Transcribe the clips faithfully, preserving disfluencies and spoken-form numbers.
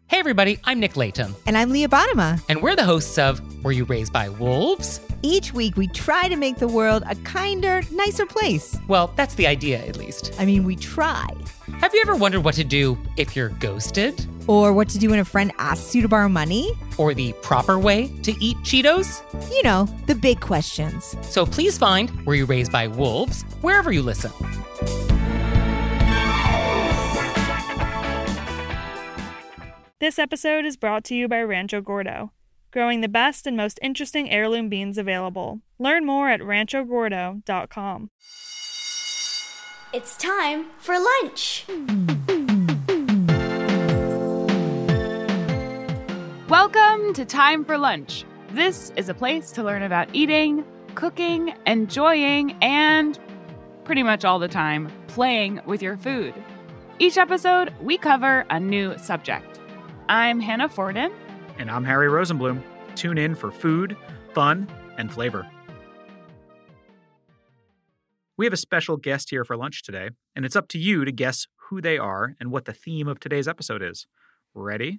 Hey everybody, I'm Nick Layton. And I'm Leah Bottima. And we're the hosts of Were You Raised by Wolves? Each week we try to make the world a kinder, nicer place. Well, that's the idea, at least. I mean, we try. Have you ever wondered what to do if you're ghosted? Or what to do when a friend asks you to borrow money? Or the proper way to eat Cheetos? You know, the big questions. So please find Were You Raised by Wolves wherever you listen. This episode is brought to you by Rancho Gordo, growing the best and most interesting heirloom beans available. Learn more at rancho gordo dot com. It's time for lunch. Welcome to Time for Lunch. This is a place to learn about eating, cooking, enjoying, and pretty much all the time, playing with your food. Each episode, we cover a new subject. I'm Hannah Forden. And I'm Harry Rosenblum. Tune in for food, fun, and flavor. We have a special guest here for lunch today, and it's up to you to guess who they are and what the theme of today's episode is. Ready?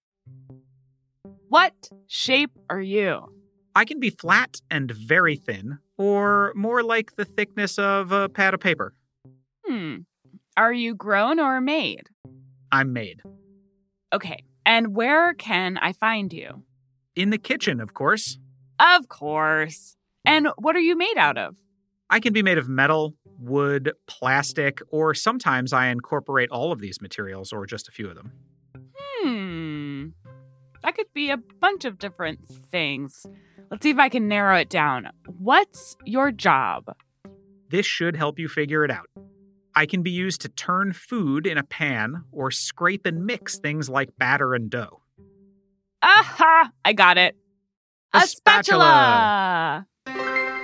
What shape are you? I can be flat and very thin, or more like the thickness of a pad of paper. Hmm. Are you grown or made? I'm made. Okay. And where can I find you? In the kitchen, of course. Of course. And what are you made out of? I can be made of metal, wood, plastic, or sometimes I incorporate all of these materials or just a few of them. Hmm. That could be a bunch of different things. Let's see if I can narrow it down. What's your job? This should help you figure it out. I can be used to turn food in a pan or scrape and mix things like batter and dough. Aha! I got it. A, A spatula. spatula!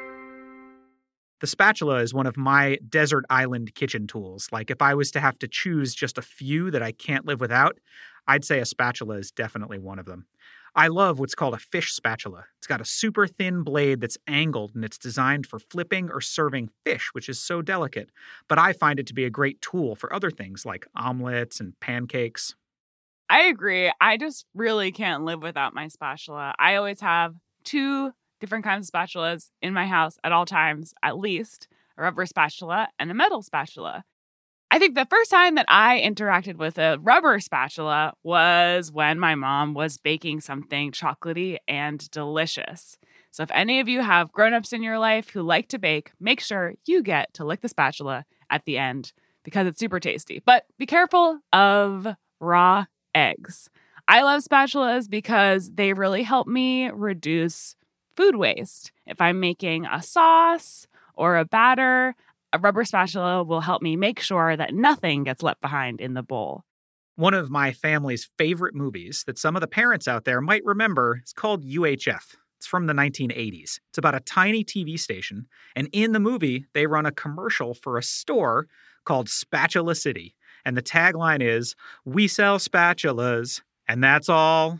The spatula is one of my desert island kitchen tools. Like if I was to have to choose just a few that I can't live without, I'd say a spatula is definitely one of them. I love what's called a fish spatula. It's got a super thin blade that's angled and it's designed for flipping or serving fish, which is so delicate. But I find it to be a great tool for other things like omelets and pancakes. I agree. I just really can't live without my spatula. I always have two different kinds of spatulas in my house at all times, at least a rubber spatula and a metal spatula. I think the first time that I interacted with a rubber spatula was when my mom was baking something chocolatey and delicious. So if any of you have grown-ups in your life who like to bake, make sure you get to lick the spatula at the end because it's super tasty. But be careful of raw eggs. I love spatulas because they really help me reduce food waste. If I'm making a sauce or a batter, a rubber spatula will help me make sure that nothing gets left behind in the bowl. One of my family's favorite movies that some of the parents out there might remember is called U H F. It's from the nineteen eighties. It's about a tiny T V station, and in the movie, they run a commercial for a store called Spatula City. And the tagline is, "We sell spatulas, and that's all."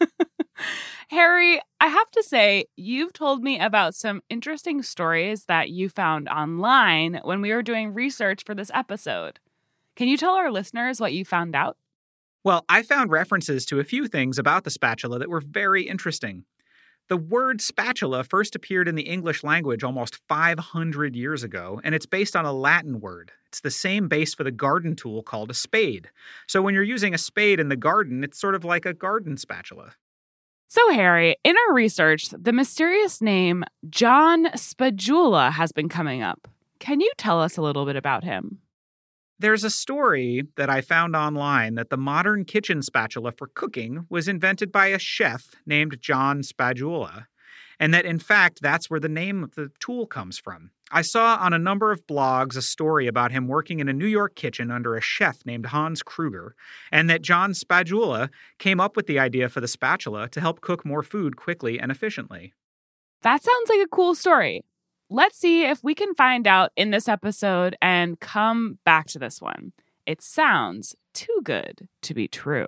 Harry, I have to say, you've told me about some interesting stories that you found online when we were doing research for this episode. Can you tell our listeners what you found out? Well, I found references to a few things about the spatula that were very interesting. The word spatula first appeared in the English language almost five hundred years ago, and it's based on a Latin word. It's the same base for the garden tool called a spade. So when you're using a spade in the garden, it's sort of like a garden spatula. So, Harry, in our research, the mysterious name John Spadula has been coming up. Can you tell us a little bit about him? There's a story that I found online that the modern kitchen spatula for cooking was invented by a chef named John Spadula, and that, in fact, that's where the name of the tool comes from. I saw on a number of blogs a story about him working in a New York kitchen under a chef named Hans Kruger, and that John Spadula came up with the idea for the spatula to help cook more food quickly and efficiently. That sounds like a cool story. Let's see if we can find out in this episode and come back to this one. It sounds too good to be true.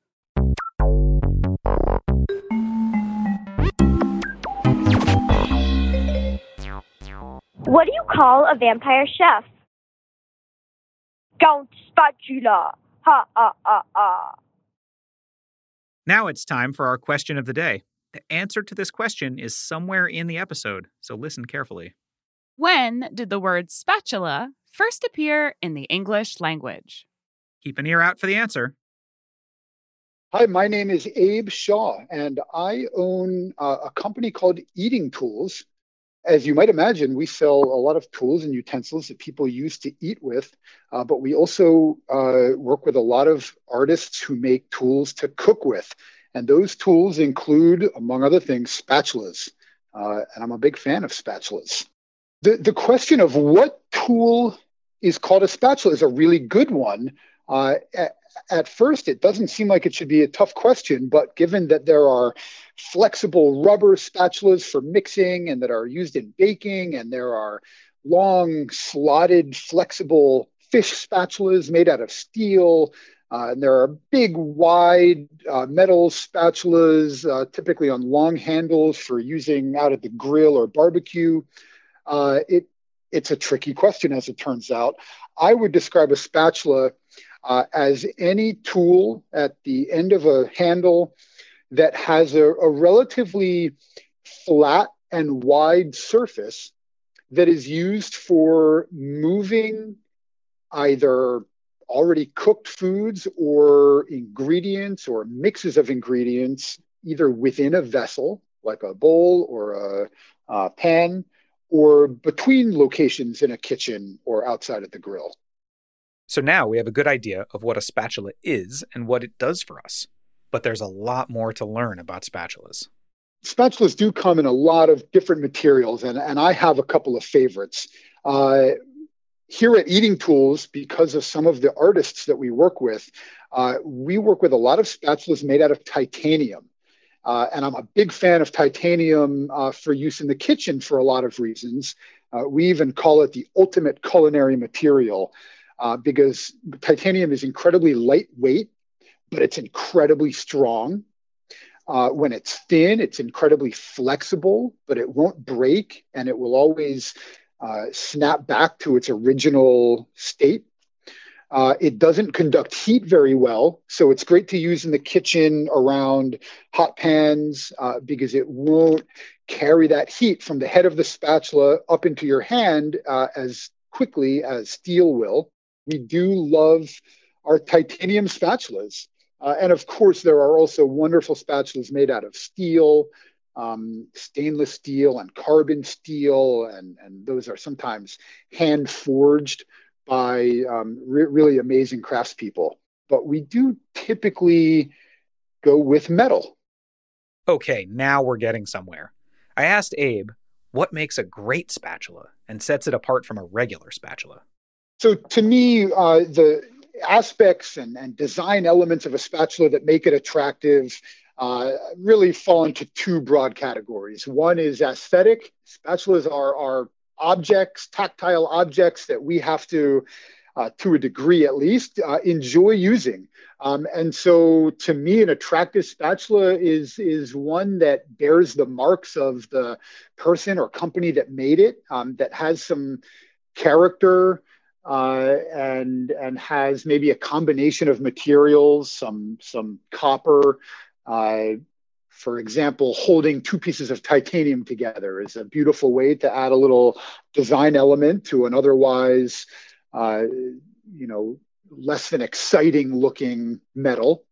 What do you call a vampire chef? Count Spatula. Ha ha ha ha. Now it's time for our question of the day. The answer to this question is somewhere in the episode, so listen carefully. When did the word spatula first appear in the English language? Keep an ear out for the answer. Hi, my name is Abe Shaw, and I own uh, a company called Eating Tools. As you might imagine, we sell a lot of tools and utensils that people use to eat with, uh, but we also uh, work with a lot of artists who make tools to cook with. And those tools include, among other things, spatulas. Uh, and I'm a big fan of spatulas. The, the question of what tool is called a spatula is a really good one. Uh, at, at first, it doesn't seem like it should be a tough question, but given that there are flexible rubber spatulas for mixing and that are used in baking, and there are long, slotted, flexible fish spatulas made out of steel, uh, and there are big, wide uh, metal spatulas, uh, typically on long handles for using out at the grill or barbecue. Uh, it, it's a tricky question, as it turns out. I would describe a spatula uh, as any tool at the end of a handle that has a, a relatively flat and wide surface that is used for moving either already cooked foods or ingredients or mixes of ingredients, either within a vessel, like a bowl or a, a pan, or between locations in a kitchen or outside at the grill. So now we have a good idea of what a spatula is and what it does for us. But there's a lot more to learn about spatulas. Spatulas do come in a lot of different materials, and, and I have a couple of favorites. Uh, here at Eating Tools, because of some of the artists that we work with, uh, we work with a lot of spatulas made out of titanium. Uh, and I'm a big fan of titanium uh, for use in the kitchen for a lot of reasons. Uh, we even call it the ultimate culinary material uh, because titanium is incredibly lightweight, but it's incredibly strong. Uh, when it's thin, it's incredibly flexible, but it won't break, and it will always uh, snap back to its original state. Uh, it doesn't conduct heat very well, so it's great to use in the kitchen around hot pans uh, because it won't carry that heat from the head of the spatula up into your hand uh, as quickly as steel will. We do love our titanium spatulas. Uh, and of course, there are also wonderful spatulas made out of steel, um, stainless steel and carbon steel, and, and those are sometimes hand forged by um, re- really amazing craftspeople. But we do typically go with metal. Okay, now we're getting somewhere. I asked Abe what makes a great spatula and sets it apart from a regular spatula. So to me, uh, the aspects and, and design elements of a spatula that make it attractive uh, really fall into two broad categories. One is aesthetic. Spatulas are, are objects, tactile objects that we have to, uh, to a degree at least, uh, enjoy using. Um, and so to me, an attractive spatula is, is one that bears the marks of the person or company that made it, um, that has some character, Uh, and and has maybe a combination of materials, some some copper. Uh, for example, holding two pieces of titanium together is a beautiful way to add a little design element to an otherwise, uh, you know, less than exciting looking metal.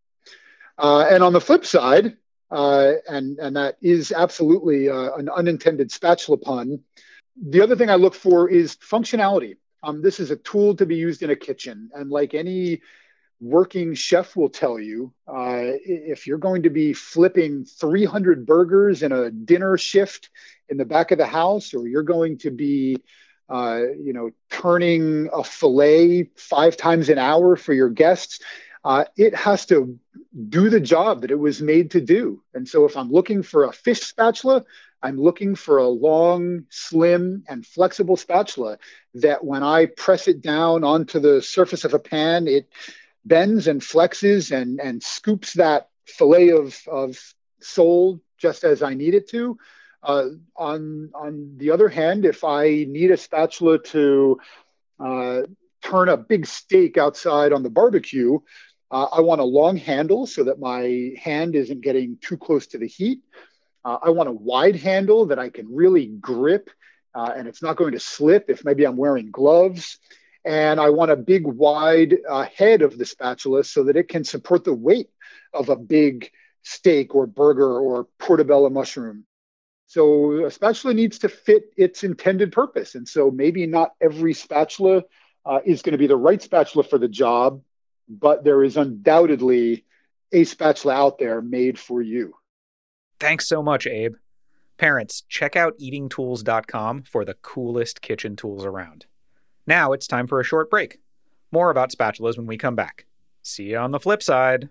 Uh, and on the flip side, uh, and and that is absolutely uh, an unintended spatula pun. The other thing I look for is functionality. Um, this is a tool to be used in a kitchen. And like any working chef will tell you, uh, if you're going to be flipping three hundred burgers in a dinner shift in the back of the house, or you're going to be, uh, you know, turning a fillet five times an hour for your guests, uh, it has to do the job that it was made to do. And so if I'm looking for a fish spatula, I'm looking for a long, slim, and flexible spatula that when I press it down onto the surface of a pan, it bends and flexes and, and scoops that fillet of, of sole just as I need it to. Uh, on, on the other hand, if I need a spatula to uh, turn a big steak outside on the barbecue, Uh, I want a long handle so that my hand isn't getting too close to the heat. Uh, I want a wide handle that I can really grip uh, and it's not going to slip if maybe I'm wearing gloves. And I want a big wide uh, head of the spatula so that it can support the weight of a big steak or burger or portobello mushroom. So a spatula needs to fit its intended purpose. And so maybe not every spatula uh, is going to be the right spatula for the job, but there is undoubtedly a spatula out there made for you. Thanks so much, Abe. Parents, check out eating tools dot com for the coolest kitchen tools around. Now it's time for a short break. More about spatulas when we come back. See you on the flip side.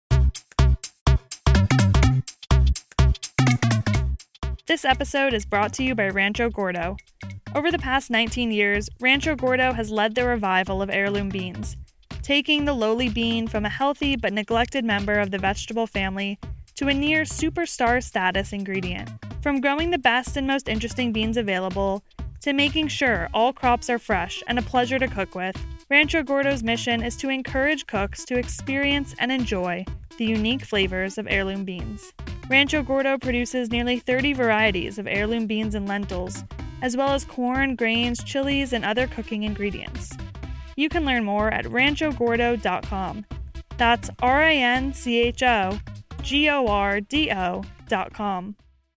This episode is brought to you by Rancho Gordo. Over the past nineteen years, Rancho Gordo has led the revival of heirloom beans, taking the lowly bean from a healthy but neglected member of the vegetable family to a near superstar status ingredient. From growing the best and most interesting beans available to making sure all crops are fresh and a pleasure to cook with, Rancho Gordo's mission is to encourage cooks to experience and enjoy the unique flavors of heirloom beans. Rancho Gordo produces nearly thirty varieties of heirloom beans and lentils, as well as corn, grains, chilies, and other cooking ingredients. You can learn more at rancho gordo dot com. That's R A N C H O G O R D O dot com.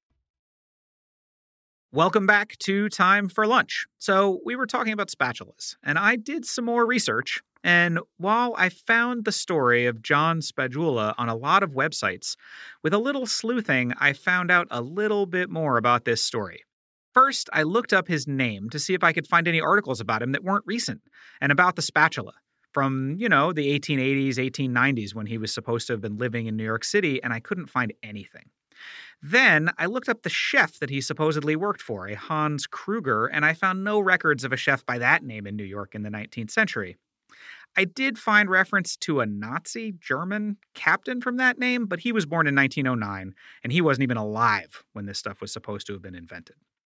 Welcome back to Time for Lunch. So we were talking about spatulas, and I did some more research. And while I found the story of John Spadula on a lot of websites, with a little sleuthing, I found out a little bit more about this story. First, I looked up his name to see if I could find any articles about him that weren't recent and about the spatula from, you know, the eighteen eighties, eighteen nineties when he was supposed to have been living in New York City, and I couldn't find anything. Then I looked up the chef that he supposedly worked for, a Hans Kruger, and I found no records of a chef by that name in New York in the nineteenth century. I did find reference to a Nazi German captain from that name, but he was born in nineteen oh nine, and he wasn't even alive when this stuff was supposed to have been invented.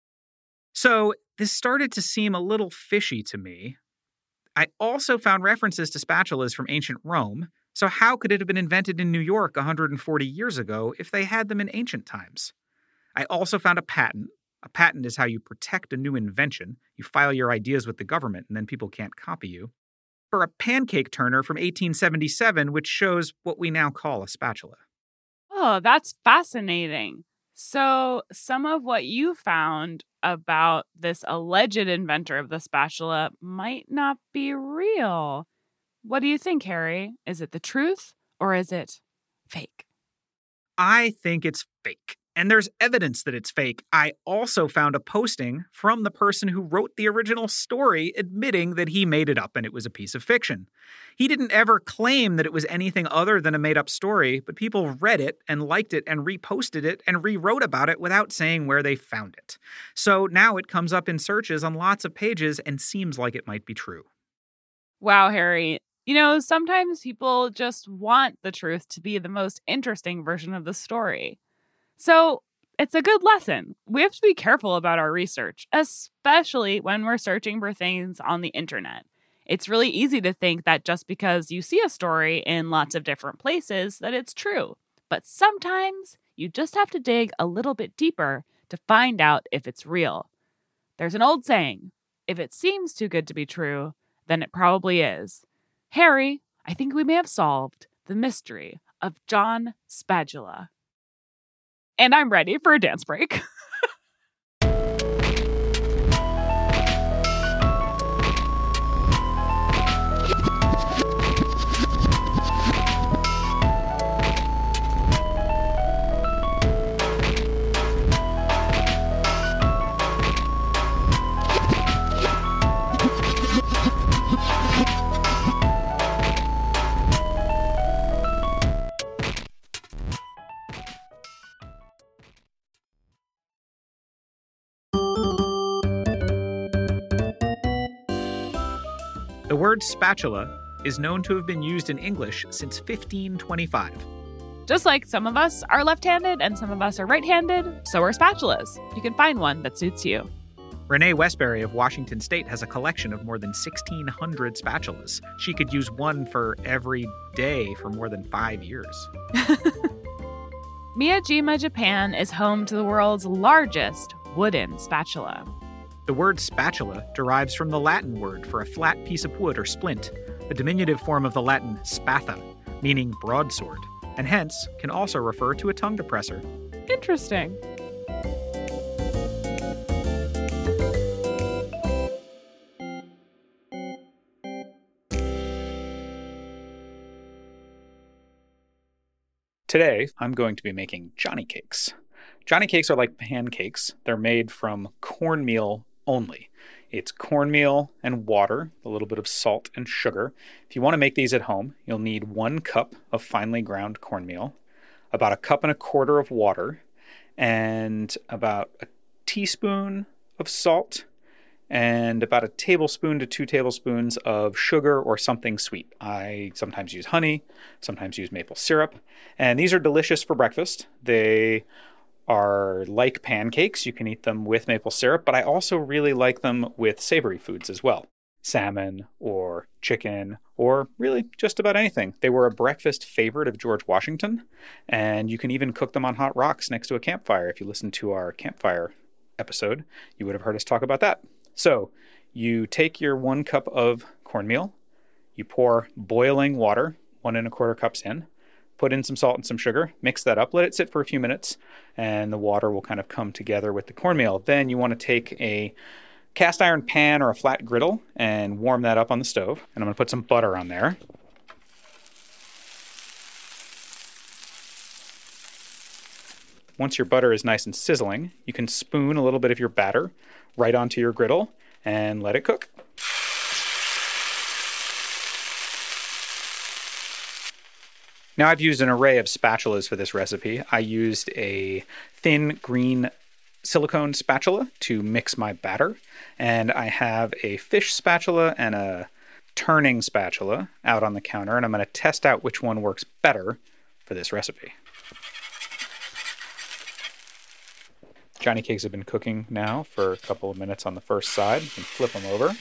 So this started to seem a little fishy to me. I also found references to spatulas from ancient Rome, so how could it have been invented in New York one hundred forty years ago if they had them in ancient times? I also found a patent. A patent is how you protect a new invention. You file your ideas with the government, and then people can't copy you. For a pancake turner from eighteen seventy-seven, which shows what we now call a spatula. Oh, that's fascinating. So some of what you found about this alleged inventor of the spatula might not be real. What do you think, Harry? Is it the truth or is it fake? I think it's fake. And there's evidence that it's fake. I also found a posting from the person who wrote the original story admitting that he made it up and it was a piece of fiction. He didn't ever claim that it was anything other than a made-up story, but people read it and liked it and reposted it and rewrote about it without saying where they found it. So now it comes up in searches on lots of pages and seems like it might be true. Wow, Harry. You know, sometimes people just want the truth to be the most interesting version of the story. So it's a good lesson. We have to be careful about our research, especially when we're searching for things on the internet. It's really easy to think that just because you see a story in lots of different places that it's true. But sometimes you just have to dig a little bit deeper to find out if it's real. There's an old saying, if it seems too good to be true, then it probably is. Harry, I think we may have solved the mystery of John Spadula. And I'm ready for a dance break. The word spatula is known to have been used in English since fifteen twenty-five. Just like some of us are left-handed and some of us are right-handed, so are spatulas. You can find one that suits you. Renee Westbury of Washington State has a collection of more than sixteen hundred spatulas. She could use one for every day for more than five years. Miyajima, Japan is home to the world's largest wooden spatula. The word spatula derives from the Latin word for a flat piece of wood or splint, a diminutive form of the Latin spatha, meaning broadsword, and hence can also refer to a tongue depressor. Interesting. Today, I'm going to be making Johnny cakes. Johnny cakes are like pancakes. They're made from cornmeal only. It's cornmeal and water, a little bit of salt and sugar. If you want to make these at home, you'll need one cup of finely ground cornmeal, about a cup and a quarter of water, and about a teaspoon of salt, and about a tablespoon to two tablespoons of sugar or something sweet. I sometimes use honey, sometimes use maple syrup, and these are delicious for breakfast. They are like pancakes. You can eat them with maple syrup, but I also really like them with savory foods as well. Salmon or chicken or really just about anything. They were a breakfast favorite of George Washington, and you can even cook them on hot rocks next to a campfire. If you listen to our campfire episode, you would have heard us talk about that. So you take your one cup of cornmeal, you pour boiling water, one and a quarter cups in, put in some salt and some sugar, mix that up, let it sit for a few minutes, and the water will kind of come together with the cornmeal. Then you want to take a cast iron pan or a flat griddle and warm that up on the stove. And I'm going to put some butter on there. Once your butter is nice and sizzling, you can spoon a little bit of your batter right onto your griddle and let it cook. Now, I've used an array of spatulas for this recipe. I used a thin green silicone spatula to mix my batter, and I have a fish spatula and a turning spatula out on the counter, and I'm going to test out which one works better for this recipe. Johnny cakes have been cooking now for a couple of minutes on the first side. You can flip them over.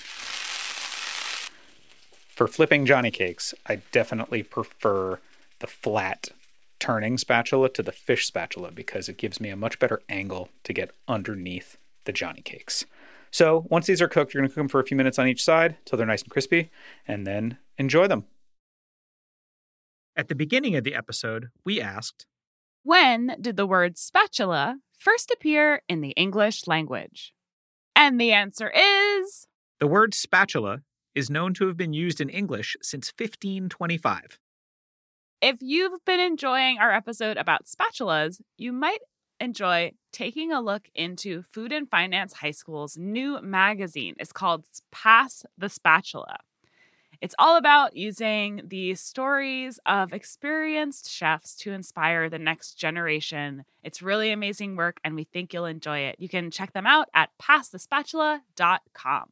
For flipping Johnny cakes, I definitely prefer the flat turning spatula to the fish spatula because it gives me a much better angle to get underneath the Johnny cakes. So once these are cooked, you're going to cook them for a few minutes on each side till they're nice and crispy, and then enjoy them. At the beginning of the episode, we asked, when did the word spatula first appear in the English language? And the answer is... the word spatula is known to have been used in English since fifteen twenty-five. If you've been enjoying our episode about spatulas, you might enjoy taking a look into Food and Finance High School's new magazine. It's called Pass the Spatula. It's all about using the stories of experienced chefs to inspire the next generation. It's really amazing work, and we think you'll enjoy it. You can check them out at pass the spatula dot com.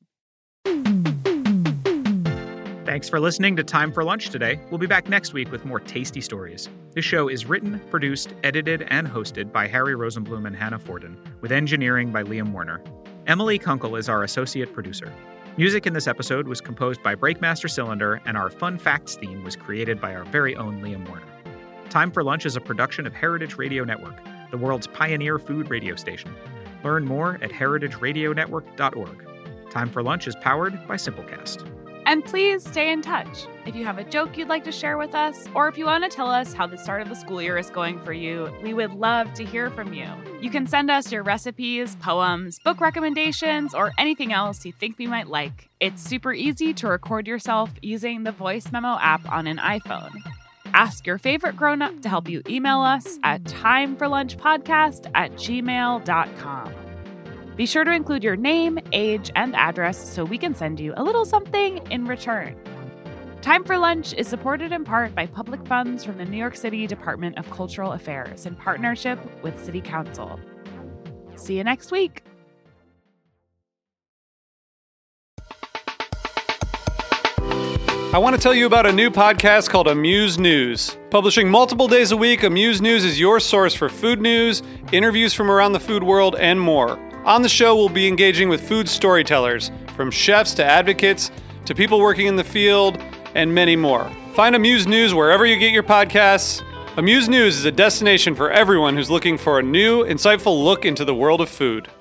Thanks for listening to Time for Lunch today. We'll be back next week with more tasty stories. This show is written, produced, edited, and hosted by Harry Rosenblum and Hannah Forden, with engineering by Liam Werner. Emily Kunkel is our associate producer. Music in this episode was composed by Breakmaster Cylinder, and our Fun Facts theme was created by our very own Liam Werner. Time for Lunch is a production of Heritage Radio Network, the world's pioneer food radio station. Learn more at heritage radio network dot org. Time for Lunch is powered by Simplecast. And please stay in touch. If you have a joke you'd like to share with us, or if you want to tell us how the start of the school year is going for you, we would love to hear from you. You can send us your recipes, poems, book recommendations, or anything else you think we might like. It's super easy to record yourself using the voice memo app on an iPhone. Ask your favorite grown-up to help you email us at timeforlunchpodcast at gmail dot com. Be sure to include your name, age, and address so we can send you a little something in return. Time for Lunch is supported in part by public funds from the New York City Department of Cultural Affairs in partnership with City Council. See you next week. I want to tell you about a new podcast called Amuse News. Publishing multiple days a week, Amuse News is your source for food news, interviews from around the food world, and more. On the show, we'll be engaging with food storytellers, from chefs to advocates to people working in the field, and many more. Find Amuse News wherever you get your podcasts. Amuse News is a destination for everyone who's looking for a new, insightful look into the world of food.